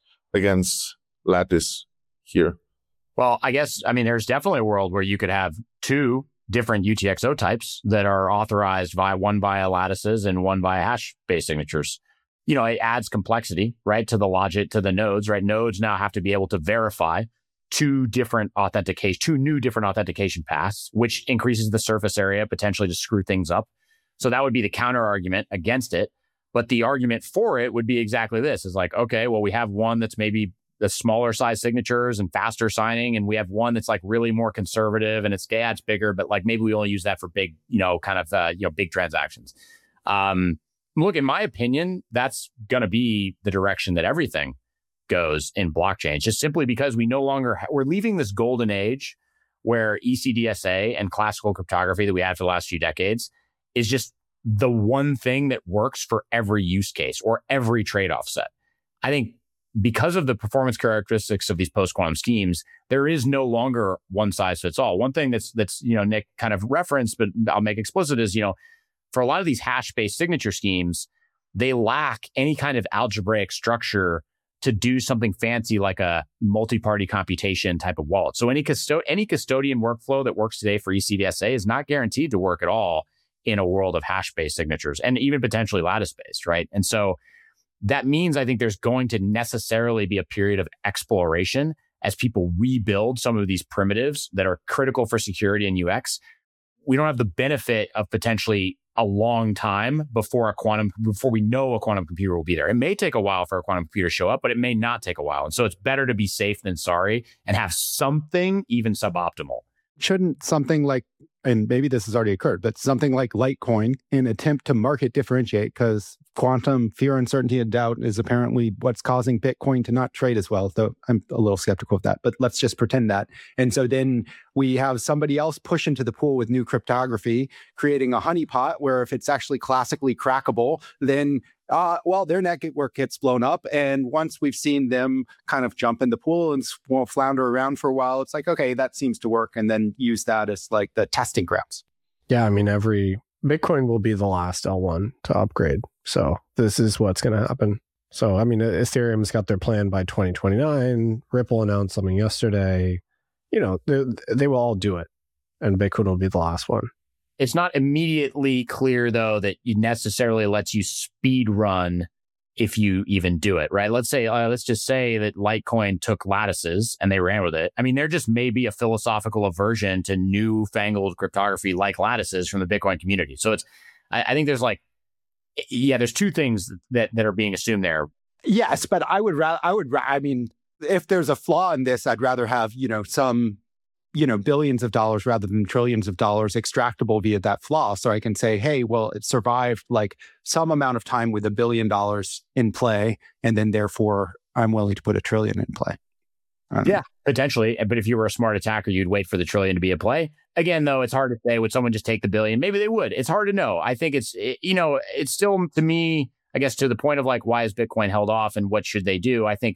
against lattice here? Well, I guess, I mean, there's definitely a world where you could have two different U T X O types that are authorized via one via lattices and one via hash-based signatures. You know, it adds complexity, right, to the logic, to the nodes, right? Nodes now have to be able to verify two different authentication, two new different authentication paths, which increases the surface area potentially to screw things up. So that would be the counter argument against it. But the argument for it would be exactly this: is like, okay, well, we have one that's maybe the smaller size signatures and faster signing, and we have one that's like really more conservative and it's, yeah, it's bigger, but like maybe we only use that for big, you know, kind of, uh, you know, big transactions. Um, look, in my opinion, that's going to be the direction that everything goes in blockchain, just simply because we no longer, ha- we're leaving this golden age where E C D S A and classical cryptography that we had for the last few decades is just the one thing that works for every use case or every trade-off set. I think because of the performance characteristics of these post-quantum schemes, there is no longer one size fits all. One thing that's, that's, you know, Nick kind of referenced, but I'll make explicit is, you know, for a lot of these hash-based signature schemes, they lack any kind of algebraic structure to do something fancy like a multi-party computation type of wallet. So any custo- any custodian workflow that works today for E C D S A is not guaranteed to work at all in a world of hash-based signatures and even potentially lattice-based, right? And so that means I think there's going to necessarily be a period of exploration as people rebuild some of these primitives that are critical for security and U X. We don't have the benefit of potentially a long time before a quantum, before we know a quantum computer will be there. It may take a while for a quantum computer to show up, but it may not take a while. And so it's better to be safe than sorry and have something even suboptimal. Shouldn't something like, and maybe this has already occurred, but something like Litecoin in attempt to market differentiate, because quantum fear, uncertainty, and doubt is apparently what's causing Bitcoin to not trade as well, though I'm a little skeptical of that, but let's just pretend that. And so then we have somebody else push into the pool with new cryptography, creating a honeypot where if it's actually classically crackable, then Uh, well, their network gets blown up. And once we've seen them kind of jump in the pool and sw- flounder around for a while, it's like, okay, that seems to work. And then use that as like the testing grounds. Yeah, I mean, every Bitcoin will be the last L one to upgrade. So this is what's going to happen. So, I mean, Ethereum's got their plan by twenty twenty-nine. Ripple announced something yesterday. You know, they, they will all do it. And Bitcoin will be the last one. It's not immediately clear, though, that it necessarily lets you speed run if you even do it, right? Let's say, uh, let's just say that Litecoin took lattices and they ran with it. I mean, there just may be a philosophical aversion to newfangled cryptography like lattices from the Bitcoin community. So it's, I, I think there's like, yeah, there's two things that, that are being assumed there. Yes, but I would rather, I would, ra- I mean, if there's a flaw in this, I'd rather have, you know, some, you know, billions of dollars rather than trillions of dollars extractable via that flaw. So I can say, hey, well, it survived like some amount of time with a billion dollars in play. And then therefore I'm willing to put a trillion in play. Yeah, know. potentially. But if you were a smart attacker, you'd wait for the trillion to be in play. Again, though, it's hard to say. Would someone just take the billion? Maybe they would. It's hard to know. I think it's, it, you know, it's still to me, I guess, to the point of like, why is Bitcoin held off and what should they do? I think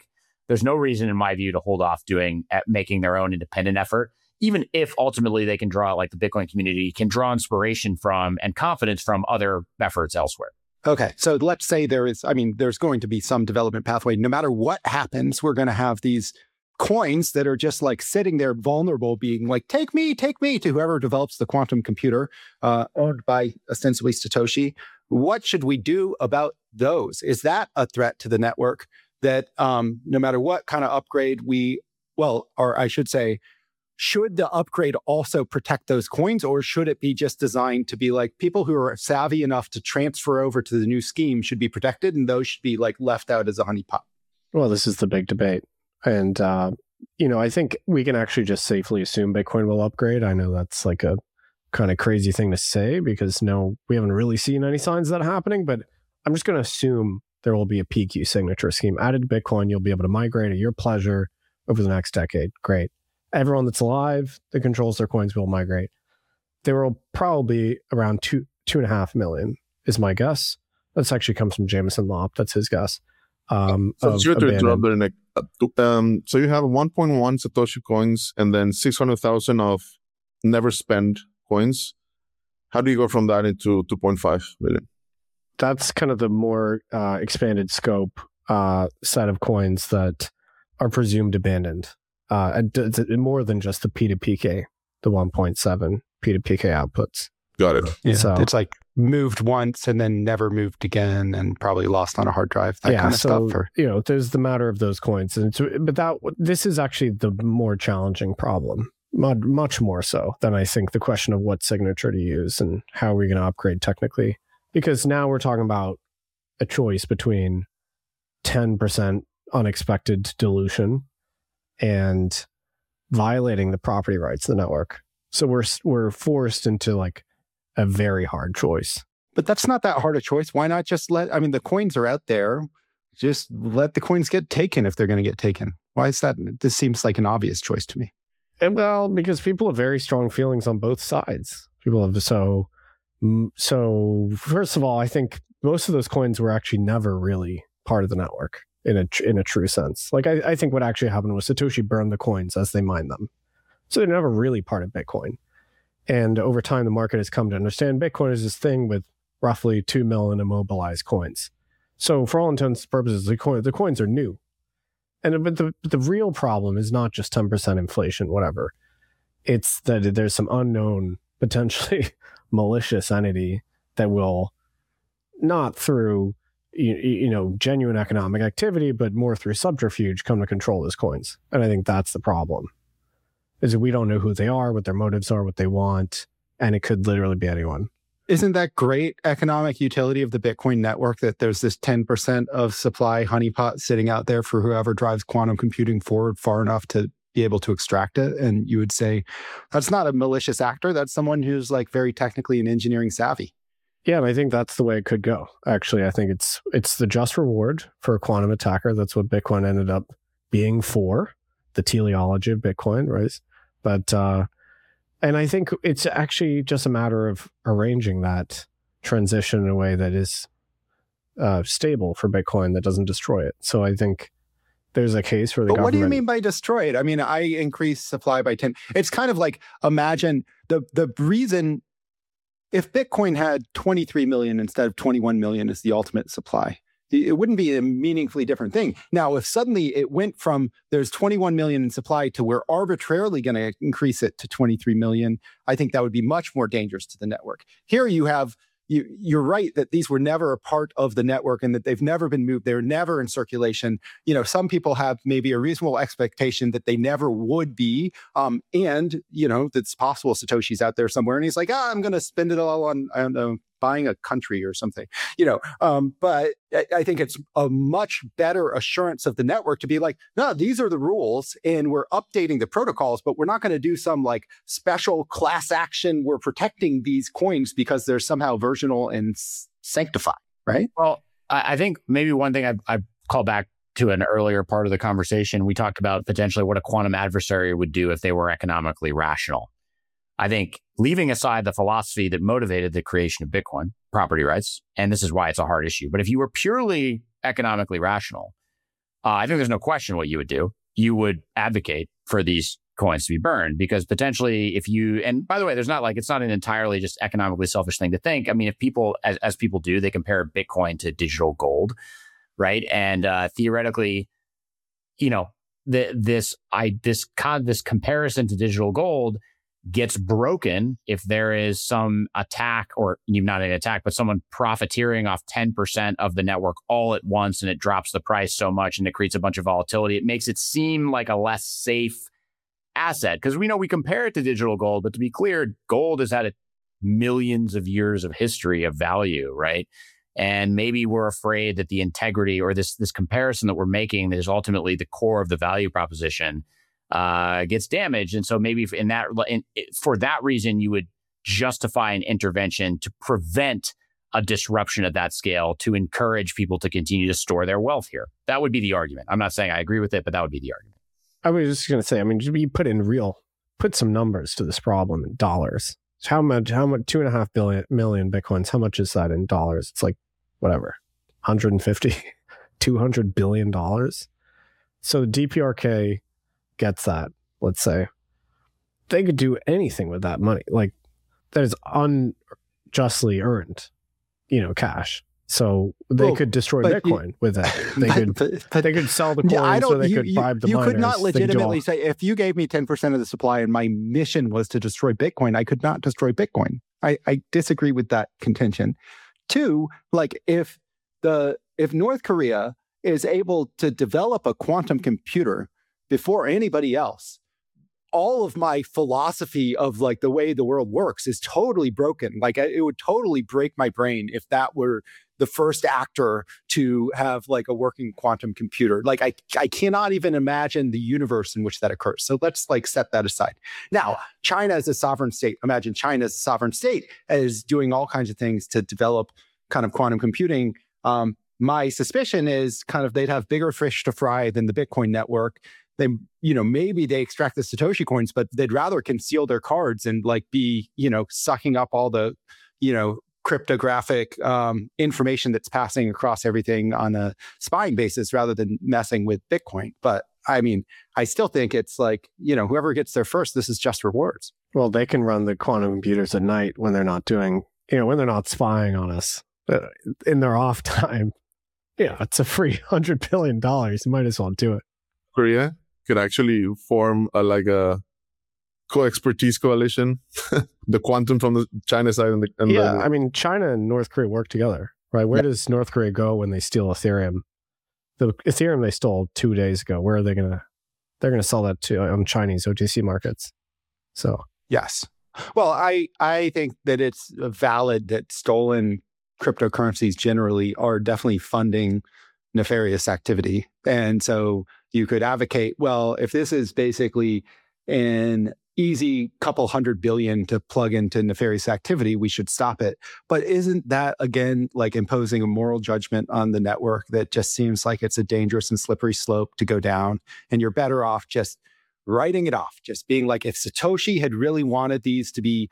there's no reason, in my view, to hold off doing at making their own independent effort, even if ultimately they can draw, like the Bitcoin community can draw inspiration from and confidence from other efforts elsewhere. Okay, so let's say there is, I mean, there's going to be some development pathway. No matter what happens, we're going to have these coins that are just like sitting there vulnerable, being like, take me, take me, to whoever develops the quantum computer uh, owned by ostensibly Satoshi. What should we do about those? Is that a threat to the network that um, no matter what kind of upgrade we, well, or I should say, should the upgrade also protect those coins, or should it be just designed to be like people who are savvy enough to transfer over to the new scheme should be protected and those should be like left out as a honeypot? Well, this is the big debate. And, uh, you know, I think we can actually just safely assume Bitcoin will upgrade. I know that's like a kind of crazy thing to say because no, we haven't really seen any signs of that happening, but I'm just going to assume there will be a P Q signature scheme added to Bitcoin. You'll be able to migrate at your pleasure over the next decade. Great. Everyone that's alive that controls their coins will migrate. There will probably around two, two and a half million is my guess. This actually comes from Jameson Lopp. That's his guess. Um, so it's to interrupt there, Nick. Um, so you have one point one Satoshi coins and then six hundred thousand of never spent coins. How do you go from that into two point five million? That's kind of the more uh, expanded scope uh, set of coins that are presumed abandoned. Uh, and it's more than just the P two P K, the one point seven P two P K outputs. Got it. Yeah, so, it's like moved once and then never moved again and probably lost on a hard drive, that yeah, kind of so, stuff. Or... you know, there's the matter of those coins. And it's, but that this is actually the more challenging problem, much more so than I think the question of what signature to use and how are we going to upgrade technically. Because now we're talking about a choice between ten percent unexpected dilution and violating the property rights of the network. So we're we're forced into like a very hard choice. But that's not that hard a choice. Why not just let, I mean, the coins are out there. Just let the coins get taken if they're going to get taken. Why is that? This seems like an obvious choice to me. And well, because people have very strong feelings on both sides. People have, so, so first of all, I think most of those coins were actually never really part of the network in a in a true sense. Like I, I think what actually happened was Satoshi burned the coins as they mined them. So they're never really part of Bitcoin. And over time, the market has come to understand Bitcoin is this thing with roughly two million immobilized coins. So for all intents and purposes, the, coin, the coins are new. And but the, but the real problem is not just ten percent inflation, whatever. It's that there's some unknown, potentially malicious entity that will, not through you, you know, genuine economic activity, but more through subterfuge, come to control those coins. And I think that's the problem. Is that we don't know who they are, what their motives are, what they want, and it could literally be anyone. Isn't that great economic utility of the Bitcoin network that there's this ten percent of supply honeypot sitting out there for whoever drives quantum computing forward far enough to be able to extract it? And you would say, that's not a malicious actor. That's someone who's like very technically and engineering savvy. Yeah, and I think that's the way it could go. Actually, I think it's it's the just reward for a quantum attacker. That's what Bitcoin ended up being for, the teleology of Bitcoin, right? But, uh, and I think it's actually just a matter of arranging that transition in a way that is uh, stable for Bitcoin, that doesn't destroy it. So I think there's a case for the but government. What do you mean by destroy it? I mean, I increase supply by ten. It's kind of like, imagine the the reason, if Bitcoin had twenty-three million instead of twenty-one million as the ultimate supply, it wouldn't be a meaningfully different thing. Now, if suddenly it went from there's twenty-one million in supply to we're arbitrarily going to increase it to twenty-three million, I think that would be much more dangerous to the network. Here you have, you, you're right that these were never a part of the network and that they've never been moved. They're never in circulation. You know, some people have maybe a reasonable expectation that they never would be. Um, and, you know, it's possible Satoshi's out there somewhere and he's like, ah, I'm going to spend it all on, I don't know, buying a country or something, you know. Um, but I, I think it's a much better assurance of the network to be like, no, these are the rules and we're updating the protocols, but we're not going to do some like special class action. We're protecting these coins because they're somehow virginal and s- sanctified, right? Well, I, I think maybe one thing I, I call back to an earlier part of the conversation, we talked about potentially what a quantum adversary would do if they were economically rational. I think leaving aside the philosophy that motivated the creation of Bitcoin, property rights, and this is why it's a hard issue, but if you were purely economically rational, uh, I think there's no question what you would do. You would advocate for these coins to be burned because potentially if you, and by the way, there's not like, it's not an entirely just economically selfish thing to think. I mean, if people, as, as people do, they compare Bitcoin to digital gold, right? And uh, theoretically, you know, the, this, I, this, con, this comparison to digital gold gets broken if there is some attack or not an attack, but someone profiteering off ten percent of the network all at once and it drops the price so much and it creates a bunch of volatility. It makes it seem like a less safe asset because we know we compare it to digital gold, but to be clear, gold has had a millions of years of history of value, right? And maybe we're afraid that the integrity or this this comparison that we're making that is ultimately the core of the value proposition uh, gets damaged. And so maybe in that in, for that reason, you would justify an intervention to prevent a disruption at that scale to encourage people to continue to store their wealth here. That would be the argument. I'm not saying I agree with it, but that would be the argument. I was just going to say, I mean, you put in real, put some numbers to this problem in dollars. How much, how much, two and a half billion, million Bitcoins, how much is that in dollars? It's like, whatever, one hundred fifty, two hundred billion dollars. So the D P R K gets that, let's say. They could do anything with that money. Like, that is unjustly earned, you know, cash. So they well, could destroy Bitcoin you, with that. They but, could but, but, they could sell the coins yeah, I don't, so they you, could you, bribe the you miners. You could not legitimately all... say, if you gave me ten percent of the supply and my mission was to destroy Bitcoin, I could not destroy Bitcoin. I, I disagree with that contention. Two, like if the if North Korea is able to develop a quantum computer before anybody else, all of my philosophy of like the way the world works is totally broken. Like it would totally break my brain if that were the first actor to have like a working quantum computer. Like I, I cannot even imagine the universe in which that occurs. So let's like set that aside. Now, China is a sovereign state. Imagine China as a sovereign state is doing all kinds of things to develop kind of quantum computing. Um, my suspicion is kind of they'd have bigger fish to fry than the Bitcoin network. They, you know, maybe they extract the Satoshi coins, but they'd rather conceal their cards and like be, you know, sucking up all the, you know, cryptographic um, information that's passing across everything on a spying basis rather than messing with Bitcoin. But I mean, I still think it's like, you know, whoever gets there first, this is just rewards. Well, they can run the quantum computers at night when they're not doing, you know, when they're not spying on us uh, in their off time. Yeah, it's a free one hundred billion dollars. You might as well do it. Korea could actually form a, like a co-expertise coalition, the quantum from the China side. And the, and yeah, the, I mean, China and North Korea work together, right? Where yeah. does North Korea go when they steal Ethereum? The Ethereum they stole two days ago, where are they going to, they're going to sell that to on Chinese O T C markets. So, yes. Well, I, I think that it's valid that stolen cryptocurrencies generally are definitely funding nefarious activity. And so you could advocate, well, if this is basically an easy couple hundred billion to plug into nefarious activity, we should stop it. But isn't that, again, like imposing a moral judgment on the network that just seems like it's a dangerous and slippery slope to go down? And you're better off just writing it off, just being like, if Satoshi had really wanted these to be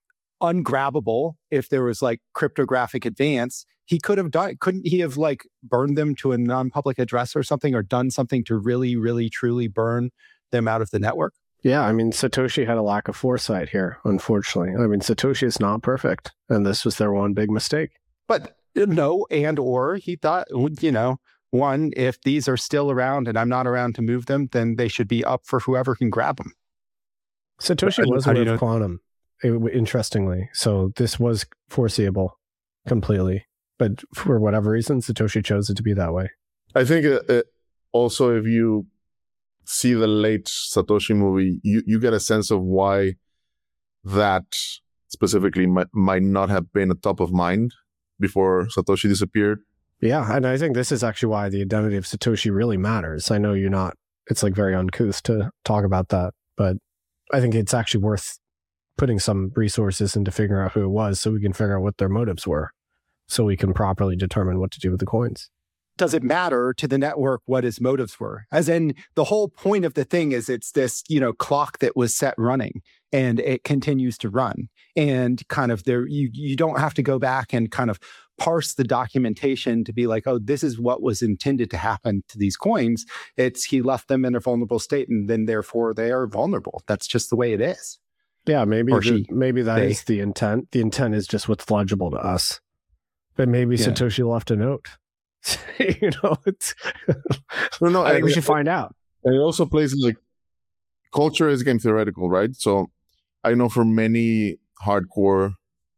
ungrabbable, if there was like cryptographic advance, he could have done, couldn't he have like burned them to a non-public address or something, or done something to really, really, truly burn them out of the network? Yeah, I mean, Satoshi had a lack of foresight here, unfortunately. I mean, Satoshi is not perfect, and this was their one big mistake. But no, and or he thought, you know, one, if these are still around and I'm not around to move them, then they should be up for whoever can grab them. Satoshi was aware of quantum, interestingly. So this was foreseeable completely. But for whatever reason, Satoshi chose it to be that way. I think uh, uh, also if you see the late Satoshi movie, you, you get a sense of why that specifically might, might not have been a top of mind before Satoshi disappeared. Yeah, and I think this is actually why the identity of Satoshi really matters. I know you're not, it's like very uncouth to talk about that, but I think it's actually worth putting some resources into figuring out who it was so we can figure out what their motives were, so we can properly determine what to do with the coins. does it matter to the network what his motives were? As in, the whole point of the thing is it's this, you know, clock that was set running and it continues to run. And kind of there, you you don't have to go back and kind of parse the documentation to be like, oh, this is what was intended to happen to these coins. It's he left them in a vulnerable state and then therefore they are vulnerable. That's just the way it is. Yeah, maybe Or the, she, maybe that they. is the intent. The intent is just what's legible to us. But maybe Yeah. Satoshi left a note. you know, it's No, no, I think we and- should find out. And it also plays like culture is game theoretical, right? So I know for many hardcore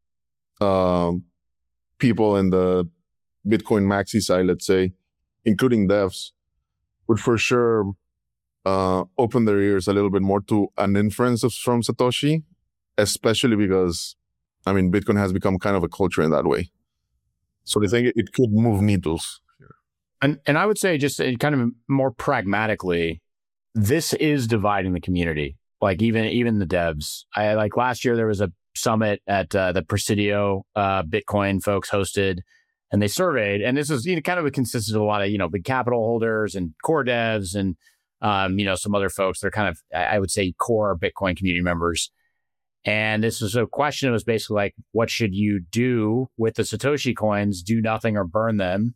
um, people in the Bitcoin maxi side, let's say, including devs, would for sure uh, open their ears a little bit more to an inference of, from Satoshi, especially because, I mean, Bitcoin has become kind of a culture in that way. So they think it, it could move needles. And and I would say just uh, kind of more pragmatically, this is dividing the community. Like even even the devs. I like last year there was a summit at uh, the Presidio uh, Bitcoin folks hosted, and they surveyed. And this is you know kind of consisted of a lot of you know big capital holders and core devs and um, you know some other folks. They're kind of I would say core Bitcoin community members. And this was a question that was basically like, what should you do with the Satoshi coins? Do nothing or burn them.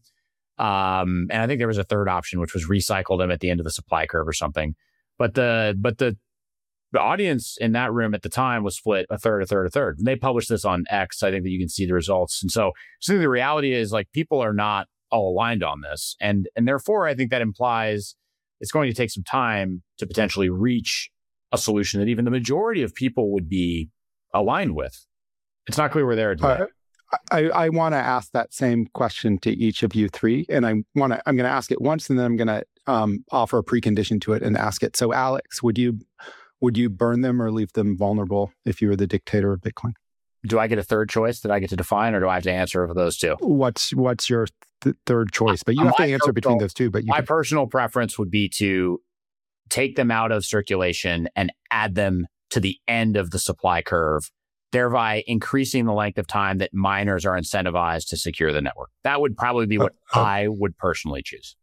Um, and I think there was a third option, which was recycle them at the end of the supply curve or something. But the but the the audience in that room at the time was split a third, a third, a third. And they published this on X. I think that you can see the results. And so, so the reality is like people are not all aligned on this. And and therefore, I think that implies it's going to take some time to potentially reach a solution that even the majority of people would be aligned with. It's not clear we're there today. Uh, I, I want to ask that same question to each of you three, and I want to. I'm going to ask it once, and then I'm going to um, offer a precondition to it and ask it. So, Alex, would you would you burn them or leave them vulnerable if you were the dictator of Bitcoin? Do I get a third choice that I get to define, or do I have to answer for those two? What's what's your th- third choice? But you have to My answer between personal- those two. But you My can, personal preference would be to take them out of circulation and add them to the end of the supply curve, thereby increasing the length of time that miners are incentivized to secure the network. That would probably be what Uh, uh, I would personally choose.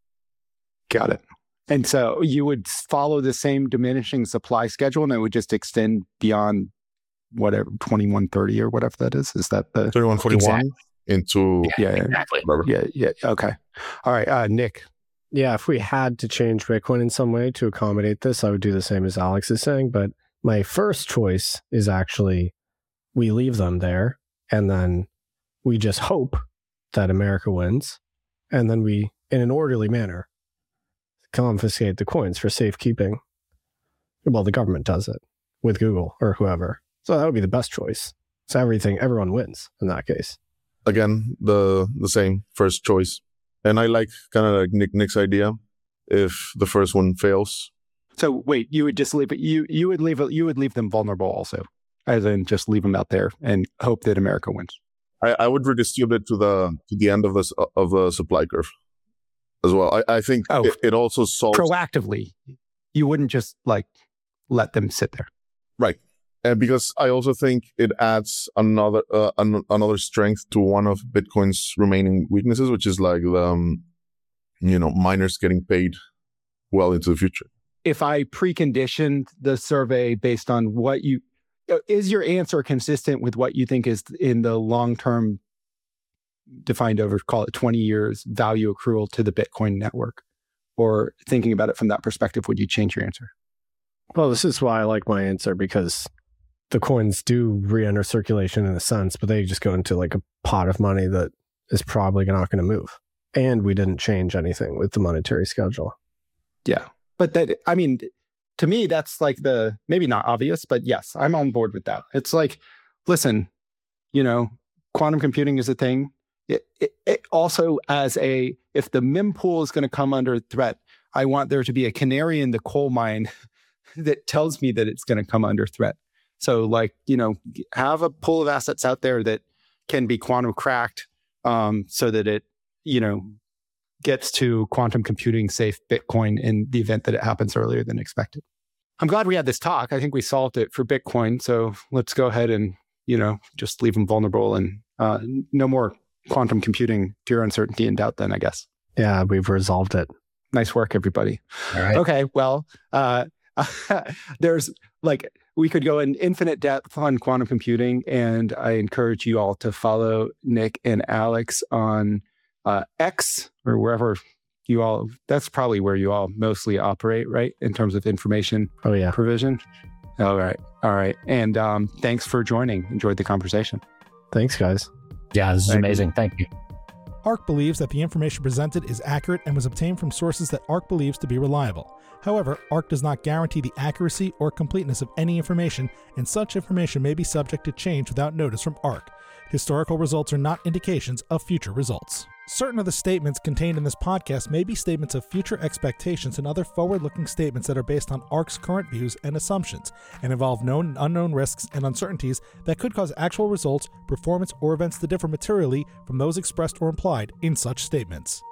got it. And so you would follow the same diminishing supply schedule, and it would just extend beyond whatever twenty-one thirty or whatever that is. Is that the thirty-one forty-one Exactly. into yeah yeah Exactly. whatever. yeah yeah okay. All right, uh, Nick. Yeah, if we had to change Bitcoin in some way to accommodate this, I would do the same as Alex is saying. But my first choice is actually we leave them there and then we just hope that America wins. And then we, in an orderly manner, confiscate the coins for safekeeping. Well, the government does it with Google or whoever. So that would be the best choice. So everything, everyone wins in that case. Again, the the same first choice. And I like kind of like Nick Nick's idea. If the first one fails, So wait, you would just leave it. You you would leave it. You would leave them vulnerable also, as in just leave them out there and hope that America wins. I, I would redistribute it to the to the end of the s- of the supply curve as well. I, I think Oh. it, it also solves Proactively, you wouldn't just like let them sit there. right, and because I also think it adds another uh, an, another strength to one of Bitcoin's remaining weaknesses, which is like the um, you know miners getting paid well into the future. If I preconditioned the survey based on what you is your answer consistent with what you think is in the long term defined over call it twenty years value accrual to the Bitcoin network, or thinking about it from that perspective, would you change your answer? Well, this is why I like my answer, because the coins do re-enter circulation in a sense, but they just go into like a pot of money that is probably not going to move. And we didn't change anything with the monetary schedule. Yeah. But that, I mean, to me, that's like the, maybe not obvious, but yes, I'm on board with that. It's like, listen, you know, quantum computing is a thing. It, it, it also as a, if the mempool is going to come under threat, I want there to be a canary in the coal mine that tells me that it's going to come under threat. So like, you know, have a pool of assets out there that can be quantum cracked um, so that it, you know, gets to quantum computing safe Bitcoin in the event that it happens earlier than expected. I'm glad we had this talk. I think we solved it for Bitcoin. So let's go ahead and, you know, just leave them vulnerable and uh, no more quantum computing, pure uncertainty and doubt then, I guess. Yeah, we've resolved it. Nice work, everybody. All right. Okay, well, uh, there's like, we could go in infinite depth on quantum computing, and I encourage you all to follow Nick and Alex on uh, X or wherever you all, that's probably where you all mostly operate, right? In terms of information Oh, yeah. provision. All right. All right. And um, thanks for joining. Enjoyed the conversation. Thanks, guys. Yeah, this is Thank you. amazing. Thank you. ARK believes that the information presented is accurate and was obtained from sources that ARK believes to be reliable. However, ARK does not guarantee the accuracy or completeness of any information, and such information may be subject to change without notice from ARK. Historical results are not indications of future results. Certain of the statements contained in this podcast may be statements of future expectations and other forward-looking statements that are based on ARK's current views and assumptions, and involve known and unknown risks and uncertainties that could cause actual results, performance, or events to differ materially from those expressed or implied in such statements.